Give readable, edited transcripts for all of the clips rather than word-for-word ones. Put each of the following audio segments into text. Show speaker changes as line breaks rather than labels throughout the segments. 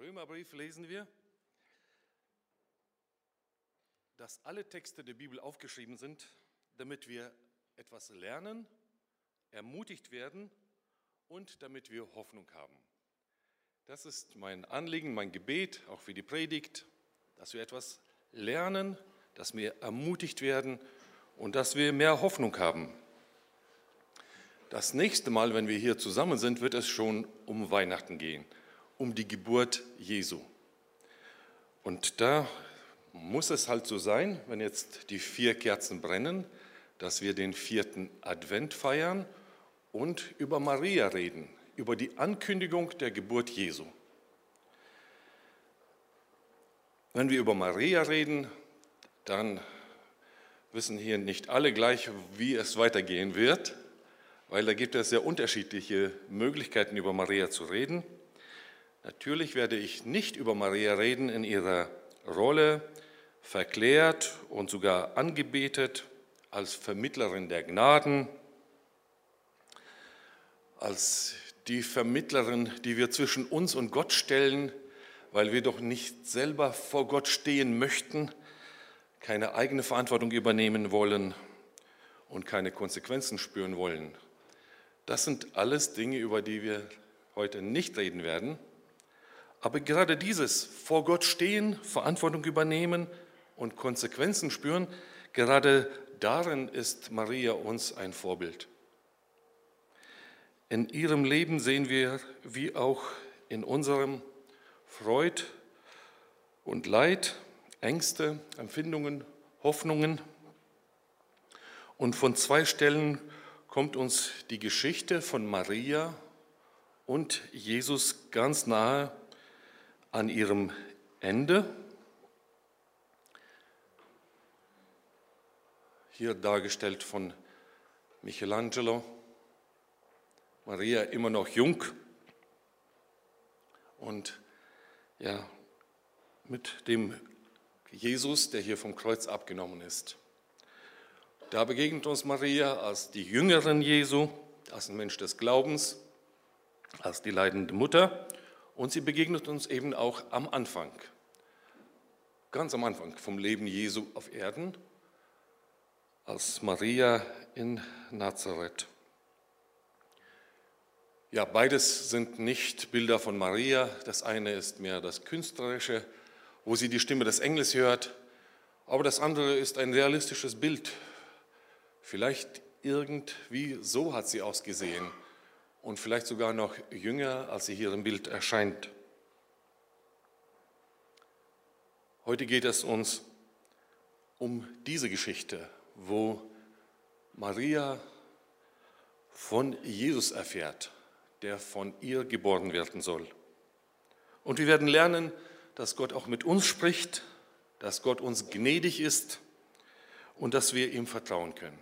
Römerbrief lesen wir, dass alle Texte der Bibel aufgeschrieben sind, damit wir etwas lernen, ermutigt werden und damit wir Hoffnung haben. Das ist mein Anliegen, mein Gebet, auch für die Predigt, dass wir etwas lernen, dass wir ermutigt werden und dass wir mehr Hoffnung haben. Das nächste Mal, wenn wir hier zusammen sind, wird es schon um Weihnachten gehen, um die Geburt Jesu. Und da muss es halt so sein, wenn jetzt die 4 Kerzen brennen, dass wir den 4. Advent feiern und über Maria reden, über die Ankündigung der Geburt Jesu. Wenn wir über Maria reden, dann wissen hier nicht alle gleich, wie es weitergehen wird, weil da gibt es sehr unterschiedliche Möglichkeiten, über Maria zu reden. Natürlich werde ich nicht über Maria reden in ihrer Rolle, verklärt und sogar angebetet, als Vermittlerin der Gnaden, als die Vermittlerin, die wir zwischen uns und Gott stellen, weil wir doch nicht selber vor Gott stehen möchten, keine eigene Verantwortung übernehmen wollen und keine Konsequenzen spüren wollen. Das sind alles Dinge, über die wir heute nicht reden werden. Aber gerade dieses vor Gott stehen, Verantwortung übernehmen und Konsequenzen spüren, gerade darin ist Maria uns ein Vorbild. In ihrem Leben sehen wir, wie auch in unserem, Freud und Leid, Ängste, Empfindungen, Hoffnungen. Und von 2 Stellen kommt uns die Geschichte von Maria und Jesus ganz nahe an ihrem Ende. Hier dargestellt von Michelangelo. Maria immer noch jung und ja, mit dem Jesus, der hier vom Kreuz abgenommen ist. Da begegnet uns Maria als die Jüngerin Jesu, als ein Mensch des Glaubens, als die leidende Mutter. Und sie begegnet uns eben auch am Anfang, ganz am Anfang vom Leben Jesu auf Erden, als Maria in Nazareth. Ja, beides sind nicht Bilder von Maria. Das eine ist mehr das Künstlerische, wo sie die Stimme des Engels hört, aber das andere ist ein realistisches Bild. Vielleicht irgendwie so hat sie ausgesehen. Und vielleicht sogar noch jünger, als sie hier im Bild erscheint. Heute geht es uns um diese Geschichte, wo Maria von Jesus erfährt, der von ihr geboren werden soll. Und wir werden lernen, dass Gott auch mit uns spricht, dass Gott uns gnädig ist und dass wir ihm vertrauen können.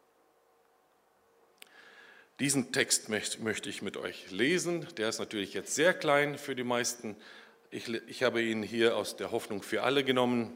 Diesen Text möchte ich mit euch lesen. Der ist natürlich jetzt sehr klein für die meisten. Ich habe ihn hier aus der Hoffnung für alle genommen.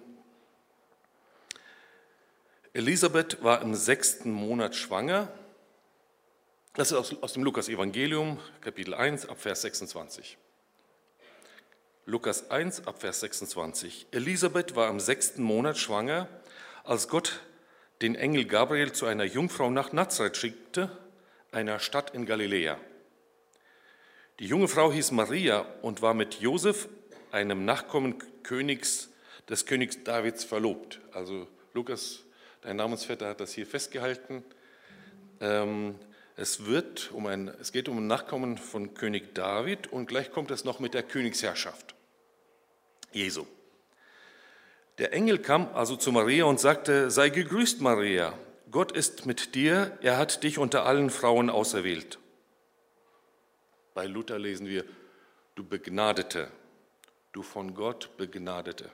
Elisabeth war im 6. Monat schwanger. Das ist aus dem Lukas-Evangelium, Kapitel 1, ab Vers 26. Lukas 1, ab Vers 26. Elisabeth war im 6. Monat schwanger, als Gott den Engel Gabriel zu einer Jungfrau nach Nazareth schickte, einer Stadt in Galiläa. Die junge Frau hieß Maria und war mit Josef, einem Nachkommen des Königs Davids, verlobt. Also Lukas, dein Namensvetter, hat das hier festgehalten. Es geht um ein Nachkommen von König David und gleich kommt es noch mit der Königsherrschaft Jesu. Der Engel kam also zu Maria und sagte: Sei gegrüßt, Maria. Gott ist mit dir, er hat dich unter allen Frauen auserwählt. Bei Luther lesen wir, du Begnadete, du von Gott Begnadete.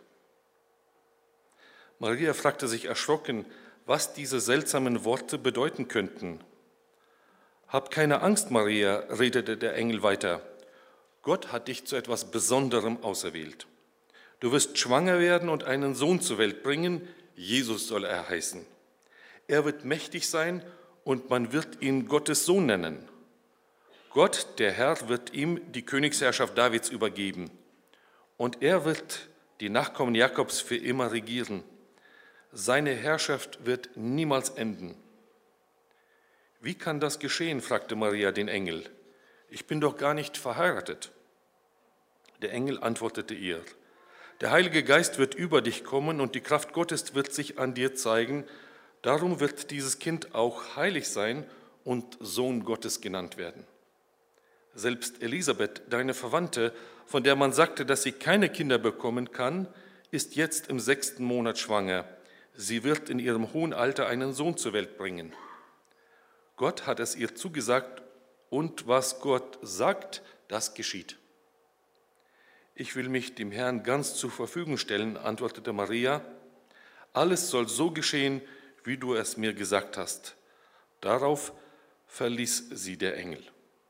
Maria fragte sich erschrocken, was diese seltsamen Worte bedeuten könnten. Hab keine Angst, Maria, redete der Engel weiter. Gott hat dich zu etwas Besonderem auserwählt. Du wirst schwanger werden und einen Sohn zur Welt bringen, Jesus soll er heißen. Er wird mächtig sein und man wird ihn Gottes Sohn nennen. Gott, der Herr, wird ihm die Königsherrschaft Davids übergeben. und er wird die Nachkommen Jakobs für immer regieren. Seine Herrschaft wird niemals enden. Wie kann das geschehen? Fragte Maria den Engel. Ich bin doch gar nicht verheiratet. Der Engel antwortete ihr, der Heilige Geist wird über dich kommen und die Kraft Gottes wird sich an dir zeigen. Darum wird dieses Kind auch heilig sein und Sohn Gottes genannt werden. Selbst Elisabeth, deine Verwandte, von der man sagte, dass sie keine Kinder bekommen kann, ist jetzt im 6. Monat schwanger. Sie wird in ihrem hohen Alter einen Sohn zur Welt bringen. Gott hat es ihr zugesagt und was Gott sagt, das geschieht. Ich will mich dem Herrn ganz zur Verfügung stellen, antwortete Maria. Alles soll so geschehen, wie du es mir gesagt hast. Darauf verließ sie der Engel.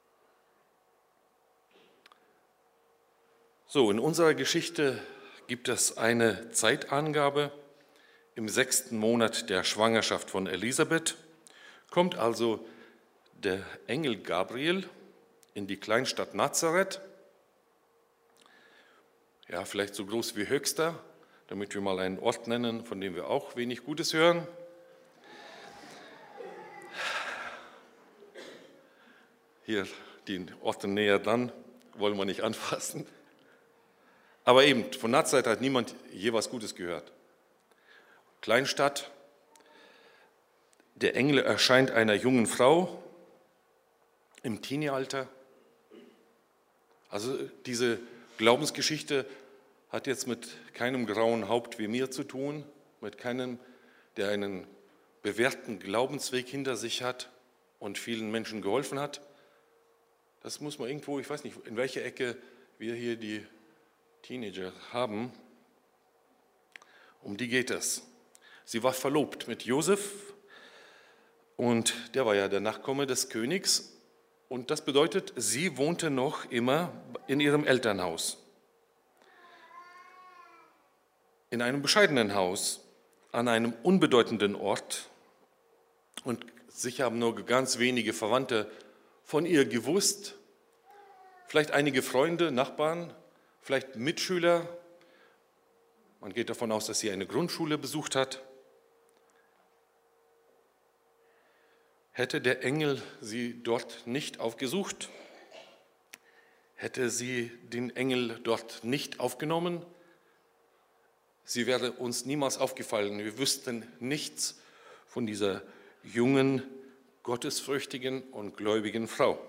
So, in unserer Geschichte gibt es eine Zeitangabe. Im 6. Monat der Schwangerschaft von Elisabeth kommt also der Engel Gabriel in die Kleinstadt Nazareth, ja, vielleicht so groß wie Höxter, damit wir mal einen Ort nennen, von dem wir auch wenig Gutes hören. Hier die Orte näher dran, wollen wir nicht anfassen. Aber eben, von Nazareth hat niemand je was Gutes gehört. Kleinstadt, der Engel erscheint einer jungen Frau im Teenie-Alter. Also diese Glaubensgeschichte hat jetzt mit keinem grauen Haupt wie mir zu tun, mit keinem, der einen bewährten Glaubensweg hinter sich hat und vielen Menschen geholfen hat. Das muss man irgendwo, ich weiß nicht, in welcher Ecke wir hier die Teenager haben. Um die geht es. Sie war verlobt mit Josef und der war ja der Nachkomme des Königs. Und das bedeutet, sie wohnte noch immer in ihrem Elternhaus. In einem bescheidenen Haus, an einem unbedeutenden Ort. Und sicher haben nur ganz wenige Verwandte von ihr gewusst. Vielleicht einige Freunde, Nachbarn, vielleicht Mitschüler. Man geht davon aus, dass sie eine Grundschule besucht hat. Hätte der Engel sie dort nicht aufgesucht? Hätte sie den Engel dort nicht aufgenommen? Sie wäre uns niemals aufgefallen. Wir wüssten nichts von dieser jungen, gottesfürchtigen und gläubigen Frau.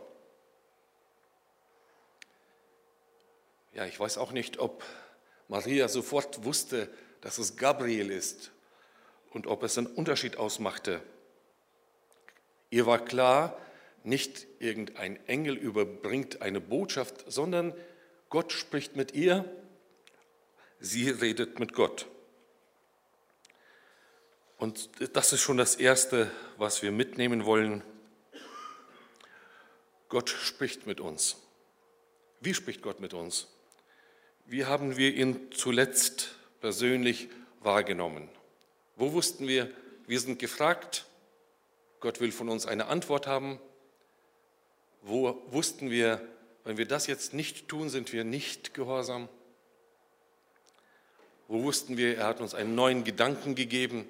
Ja, ich weiß auch nicht, ob Maria sofort wusste, dass es Gabriel ist und ob es einen Unterschied ausmachte. Ihr war klar, nicht irgendein Engel überbringt eine Botschaft, sondern Gott spricht mit ihr, sie redet mit Gott. Und das ist schon das Erste, was wir mitnehmen wollen. Gott spricht mit uns. Wie spricht Gott mit uns? Wie haben wir ihn zuletzt persönlich wahrgenommen? Wo wussten wir sind gefragt, Gott will von uns eine Antwort haben. Wo wussten wir, wenn wir das jetzt nicht tun, sind wir nicht gehorsam? Wo wussten wir, er hat uns einen neuen Gedanken gegeben?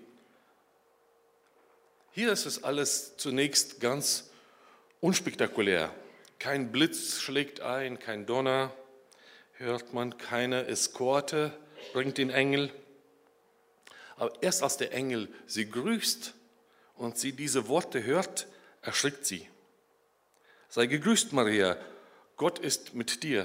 Hier ist es alles zunächst ganz unspektakulär. Kein Blitz schlägt ein, kein Donner, hört man, keine Eskorte bringt den Engel. Aber erst als der Engel sie grüßt und sie diese Worte hört, erschrickt sie. Sei gegrüßt, Maria, Gott ist mit dir.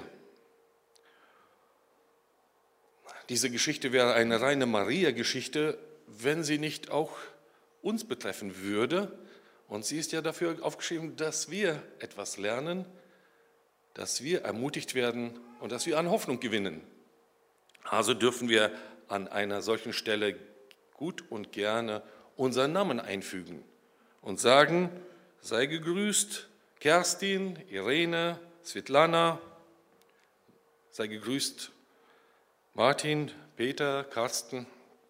Diese Geschichte wäre eine reine Maria-Geschichte, wenn sie nicht auch uns betreffen würde. Und sie ist ja dafür aufgeschrieben, dass wir etwas lernen, dass wir ermutigt werden und dass wir an Hoffnung gewinnen. Also dürfen wir an einer solchen Stelle gut und gerne unseren Namen einfügen und sagen, sei gegrüßt, Kerstin, Irene, Svetlana, sei gegrüßt, Martin, Peter, Carsten.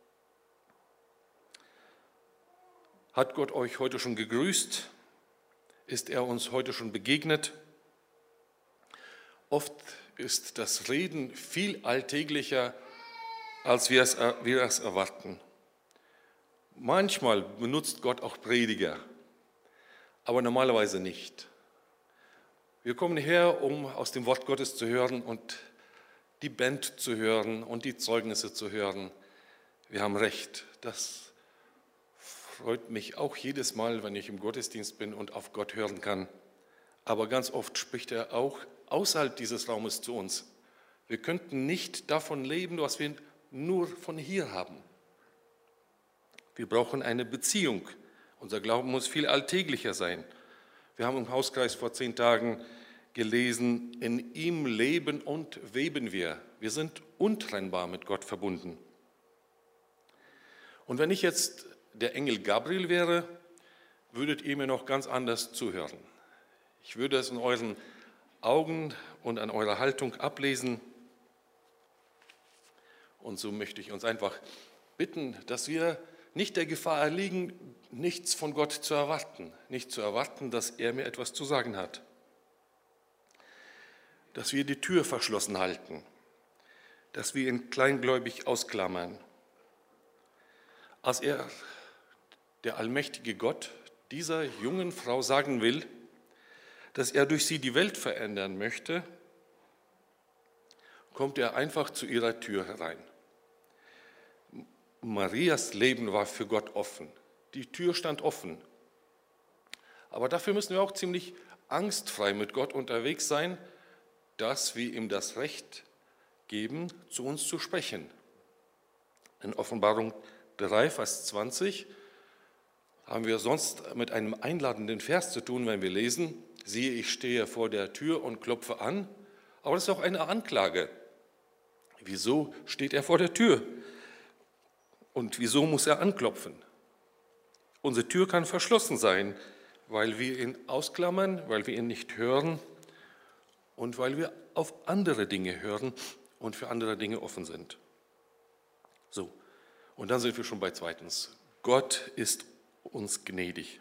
Hat Gott euch heute schon gegrüßt? Ist er uns heute schon begegnet? Oft ist das Reden viel alltäglicher, als wir es erwarten. Manchmal benutzt Gott auch Prediger, aber normalerweise nicht. Wir kommen her, um aus dem Wort Gottes zu hören und die Band zu hören und die Zeugnisse zu hören. Wir haben recht. Das freut mich auch jedes Mal, wenn ich im Gottesdienst bin und auf Gott hören kann. Aber ganz oft spricht er auch außerhalb dieses Raumes zu uns. Wir könnten nicht davon leben, was wir nur von hier haben. Wir brauchen eine Beziehung. Unser Glauben muss viel alltäglicher sein. Wir haben im Hauskreis vor 10 Tagen gelesen, in ihm leben und weben wir. Wir sind untrennbar mit Gott verbunden. Und wenn ich jetzt der Engel Gabriel wäre, würdet ihr mir noch ganz anders zuhören. Ich würde es in euren Augen und an eurer Haltung ablesen. Und so möchte ich uns einfach bitten, dass wir nicht der Gefahr erliegen, nichts von Gott zu erwarten, nicht zu erwarten, dass er mir etwas zu sagen hat. Dass wir die Tür verschlossen halten, dass wir ihn kleingläubig ausklammern. Als er, der allmächtige Gott, dieser jungen Frau sagen will, dass er durch sie die Welt verändern möchte, kommt er einfach zu ihrer Tür herein. Marias Leben war für Gott offen. Die Tür stand offen. Aber dafür müssen wir auch ziemlich angstfrei mit Gott unterwegs sein, dass wir ihm das Recht geben, zu uns zu sprechen. In Offenbarung 3, Vers 20 haben wir sonst mit einem einladenden Vers zu tun, wenn wir lesen, siehe, ich stehe vor der Tür und klopfe an. Aber das ist auch eine Anklage. Wieso steht er vor der Tür? Und wieso muss er anklopfen? Unsere Tür kann verschlossen sein, weil wir ihn ausklammern, weil wir ihn nicht hören und weil wir auf andere Dinge hören und für andere Dinge offen sind. So, und dann sind wir schon bei zweitens. Gott ist uns gnädig.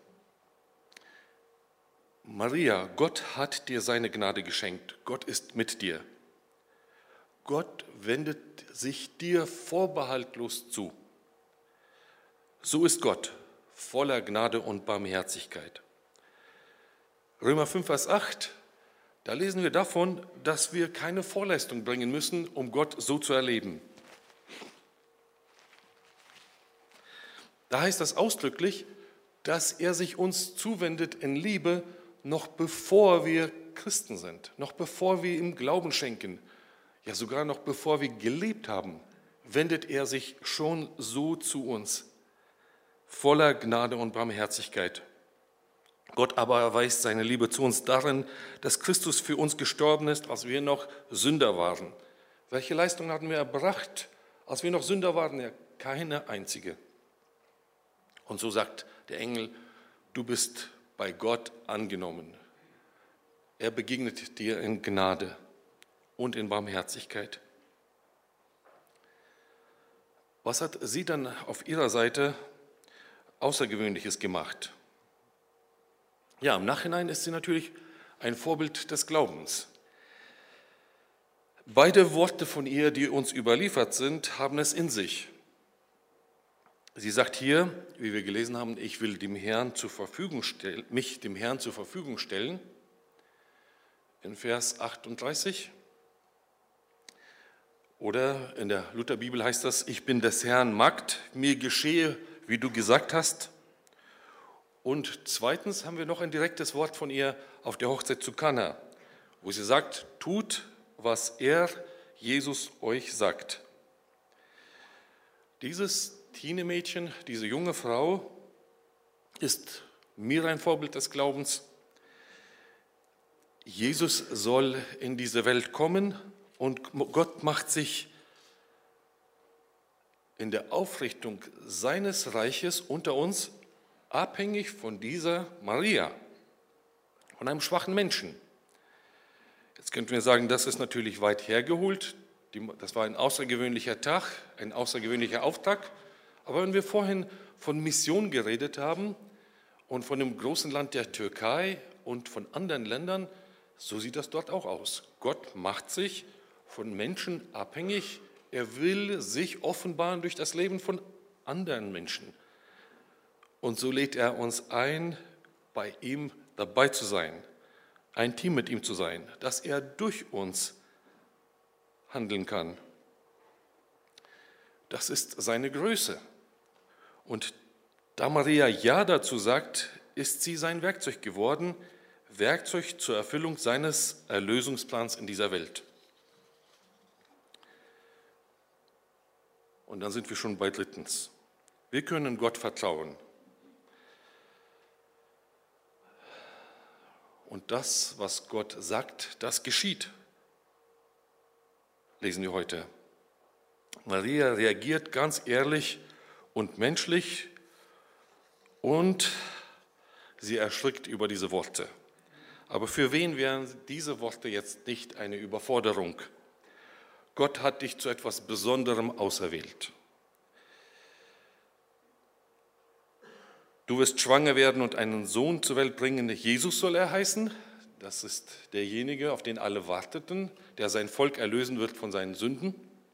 Maria, Gott hat dir seine Gnade geschenkt. Gott ist mit dir. Gott wendet sich dir vorbehaltlos zu. So ist Gott, voller Gnade und Barmherzigkeit. Römer 5, Vers 8, da lesen wir davon, dass wir keine Vorleistung bringen müssen, um Gott so zu erleben. Da heißt das ausdrücklich, dass er sich uns zuwendet in Liebe, noch bevor wir Christen sind, noch bevor wir ihm Glauben schenken, ja sogar noch bevor wir gelebt haben, wendet er sich schon so zu uns, voller Gnade und Barmherzigkeit. Gott aber erweist seine Liebe zu uns darin, dass Christus für uns gestorben ist, als wir noch Sünder waren. Welche Leistung hatten wir erbracht, als wir noch Sünder waren? Ja, keine einzige. Und so sagt der Engel, du bist bei Gott angenommen. Er begegnet dir in Gnade und in Barmherzigkeit. Was hat sie dann auf ihrer Seite Außergewöhnliches gemacht? Ja, im Nachhinein ist sie natürlich ein Vorbild des Glaubens. Beide Worte von ihr, die uns überliefert sind, haben es in sich. Sie sagt hier, wie wir gelesen haben, ich will mich dem Herrn zur Verfügung stellen, in Vers 38. Oder in der Lutherbibel heißt das, ich bin des Herrn Magd, mir geschehe, wie du gesagt hast. Und zweitens haben wir noch ein direktes Wort von ihr auf der Hochzeit zu Kana, wo sie sagt, tut, was er, Jesus, euch sagt. Dieses Teenmädchen, diese junge Frau, ist mir ein Vorbild des Glaubens. Jesus soll in diese Welt kommen und Gott macht sich in der Aufrichtung seines Reiches unter uns abhängig von dieser Maria, von einem schwachen Menschen. Jetzt könnten wir sagen, das ist natürlich weit hergeholt. Das war ein außergewöhnlicher Tag, ein außergewöhnlicher Auftrag. Aber wenn wir vorhin von Mission geredet haben und von dem großen Land der Türkei und von anderen Ländern, So sieht das dort auch aus. Gott macht sich von Menschen abhängig. Er will sich offenbaren durch das Leben von anderen Menschen. Und so lädt er uns ein, bei ihm dabei zu sein, ein Team mit ihm zu sein, dass er durch uns handeln kann. Das ist seine Größe. Und da Maria Ja dazu sagt, ist sie sein Werkzeug geworden, Werkzeug zur Erfüllung seines Erlösungsplans in dieser Welt. Und dann sind wir schon bei drittens. Wir können Gott vertrauen. Und das, was Gott sagt, das geschieht. Lesen wir heute. Maria reagiert ganz ehrlich und menschlich und sie erschrickt über diese Worte. Aber für wen wären diese Worte jetzt nicht eine Überforderung? Gott hat dich zu etwas Besonderem auserwählt. Du wirst schwanger werden und einen Sohn zur Welt bringen. Jesus soll er heißen. Das ist derjenige, auf den alle warteten, der sein Volk erlösen wird von seinen Sünden.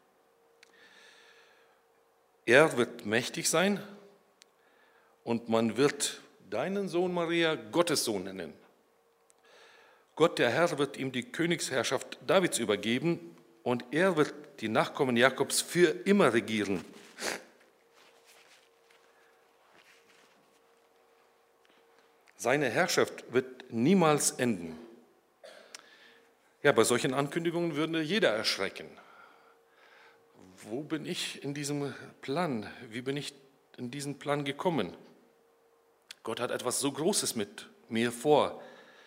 Er wird mächtig sein und man wird deinen Sohn Maria Gottes Sohn nennen. Gott, der Herr, wird ihm die Königsherrschaft Davids übergeben und er wird die Nachkommen Jakobs für immer regieren. Seine Herrschaft wird niemals enden. Ja, bei solchen Ankündigungen würde jeder erschrecken. Wo bin ich in diesem Plan? Wie bin ich in diesen Plan gekommen? Gott hat etwas so Großes mit mir vor.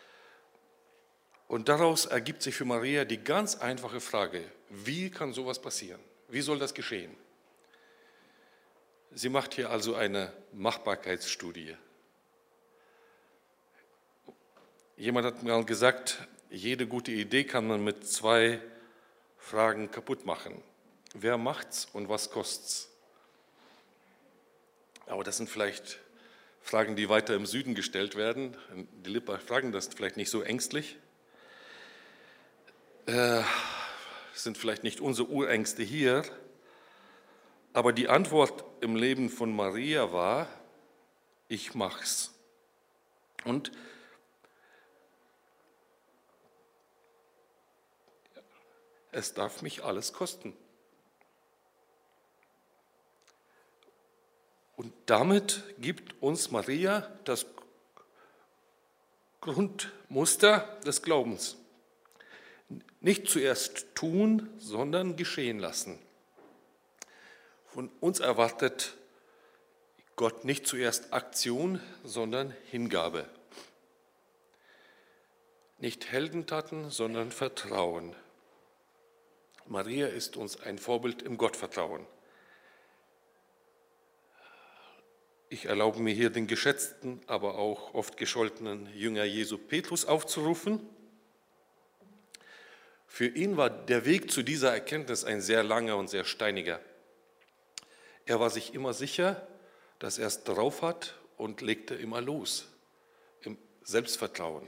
Und daraus ergibt sich für Maria die ganz einfache Frage, wie kann sowas passieren? Wie soll das geschehen? Sie macht hier also eine Machbarkeitsstudie. Jemand hat mal gesagt, jede gute Idee kann man mit 2 Fragen kaputt machen. Wer macht's und was kostet's? Aber das sind vielleicht Fragen, die weiter im Süden gestellt werden. Die Lipper fragen das vielleicht nicht so ängstlich. Sind vielleicht nicht unsere Urängste hier. Aber die Antwort im Leben von Maria war, ich mach's. Und es darf mich alles kosten. Und damit gibt uns Maria das Grundmuster des Glaubens. Nicht zuerst tun, sondern geschehen lassen. Von uns erwartet Gott nicht zuerst Aktion, sondern Hingabe. Nicht Heldentaten, sondern Vertrauen. Maria ist uns ein Vorbild im Gottvertrauen. Ich erlaube mir hier den geschätzten, aber auch oft gescholtenen Jünger Jesu Petrus aufzurufen. Für ihn war der Weg zu dieser Erkenntnis ein sehr langer und sehr steiniger. Er war sich immer sicher, dass er es drauf hat und legte immer los, im Selbstvertrauen.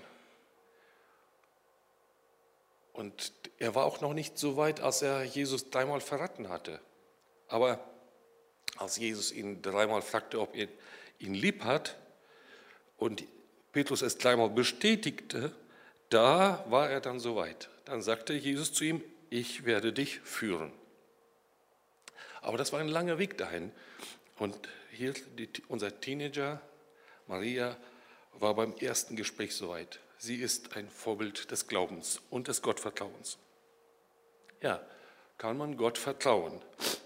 Und er war auch noch nicht so weit, als er Jesus 3-mal verraten hatte. Aber als Jesus ihn 3-mal fragte, ob er ihn lieb hat und Petrus es 3-mal bestätigte, da war er dann so weit. Dann sagte Jesus zu ihm, ich werde dich führen. Aber das war ein langer Weg dahin. Und hier unser Teenager Maria war beim ersten Gespräch soweit. Sie ist ein Vorbild des Glaubens und des Gottvertrauens. Ja, kann man Gott vertrauen?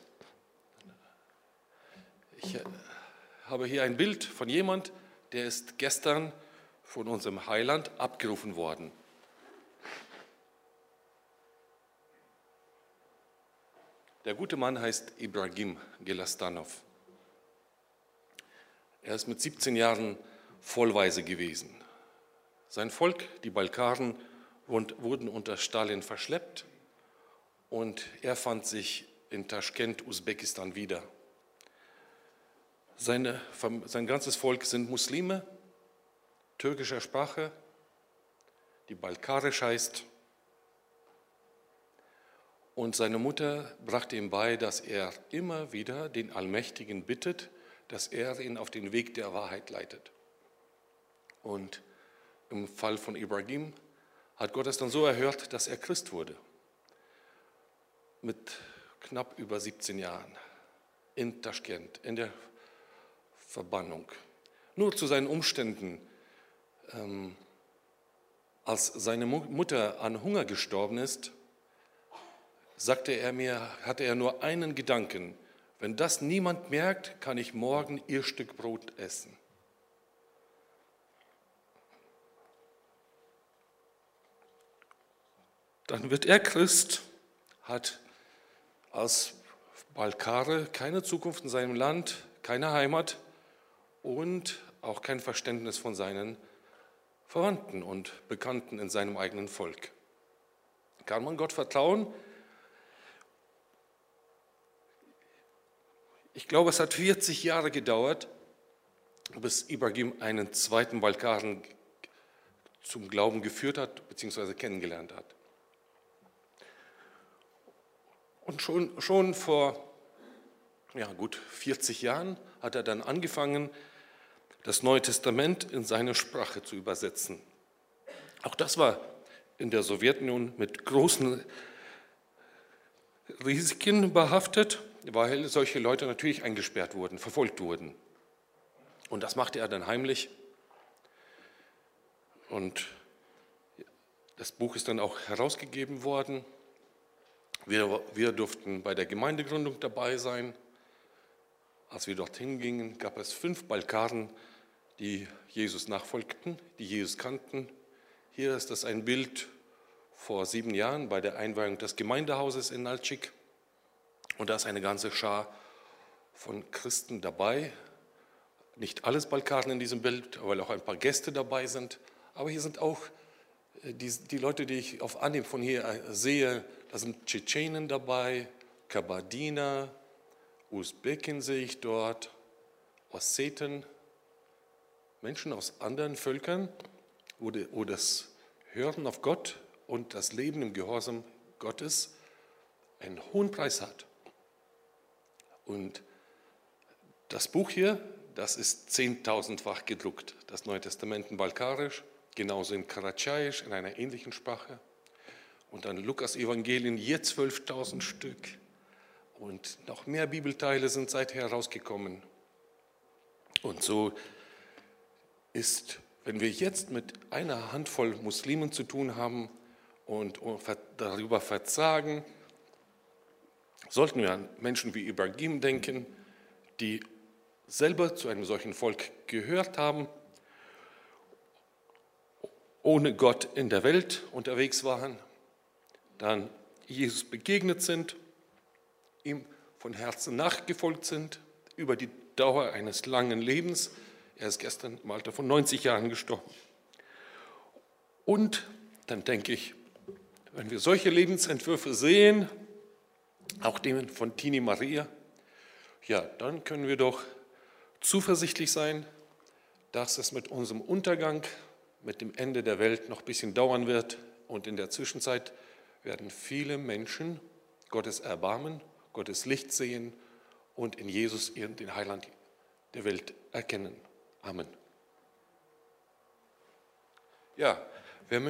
Ich habe hier ein Bild von jemand, der ist gestern von unserem Heiland abgerufen worden. Der gute Mann heißt Ibrahim Gelastanov. Er ist mit 17 Jahren vollweise gewesen. Sein Volk, die Balkaren, wurden unter Stalin verschleppt und er fand sich in Taschkent, Usbekistan wieder. Sein ganzes Volk sind Muslime, türkischer Sprache. die Balkarisch heißt. Und seine Mutter brachte ihm bei, dass er immer wieder den Allmächtigen bittet, dass er ihn auf den Weg der Wahrheit leitet. Und im Fall von Ibrahim hat Gott es dann so erhört, dass er Christ wurde. Mit knapp über 17 Jahren in Taschkent, in der Verbannung. Nur zu seinen Umständen. Als seine Mutter an Hunger gestorben ist, sagte er mir, hatte er nur einen Gedanken: Wenn das niemand merkt, kann ich morgen ihr Stück Brot essen. Dann wird er Christ, hat als Balkare keine Zukunft in seinem Land, keine Heimat und auch kein Verständnis von seinen Verwandten und Bekannten in seinem eigenen Volk. Kann man Gott vertrauen? Ich glaube, es hat 40 Jahre gedauert, bis Ibrahim einen zweiten Balkaren zum Glauben geführt hat bzw. kennengelernt hat. Und schon vor gut 40 Jahren hat er dann angefangen, das Neue Testament in seine Sprache zu übersetzen. Auch das war in der Sowjetunion mit großen Risiken behaftet, weil solche Leute natürlich eingesperrt wurden, verfolgt wurden. Und das machte er dann heimlich. Und das Buch ist dann auch herausgegeben worden. Wir durften bei der Gemeindegründung dabei sein. Als wir dorthin gingen, gab es 5 Balkaren, die Jesus nachfolgten, die Jesus kannten. Hier ist das ein Bild vor 7 Jahren bei der Einweihung des Gemeindehauses in Naltschik. Und da ist eine ganze Schar von Christen dabei. Nicht alles Balkaren in diesem Bild, weil auch ein paar Gäste dabei sind. Aber hier sind auch die Leute, die ich auf Anhieb von hier sehe. Da sind Tschetschenen dabei, Kabardiner, Usbeken sehe ich dort, Osseten, Menschen aus anderen Völkern, wo das Hören auf Gott und das Leben im Gehorsam Gottes einen hohen Preis hat. Und das Buch hier, das ist 10.000-fach gedruckt, das Neue Testament in Balkarisch, genauso in Karatschaisch, in einer ähnlichen Sprache. Und dann Lukas Evangelien, je 12.000 Stück. Und noch mehr Bibelteile sind seither herausgekommen. Und so ist, wenn wir jetzt mit einer Handvoll Muslimen zu tun haben und darüber verzagen, sollten wir an Menschen wie Ibrahim denken, die selber zu einem solchen Volk gehört haben, ohne Gott in der Welt unterwegs waren, dann Jesus begegnet sind, ihm von Herzen nachgefolgt sind, über die Dauer eines langen Lebens. Er ist gestern im Alter von 90 Jahren gestorben. Und dann denke ich, wenn wir solche Lebensentwürfe sehen, auch den von Tini Maria, ja, dann können wir doch zuversichtlich sein, dass es mit unserem Untergang, mit dem Ende der Welt noch ein bisschen dauern wird. Und in der Zwischenzeit werden viele Menschen Gottes Erbarmen, Gottes Licht sehen und in Jesus den Heiland der Welt erkennen. Amen. Ja.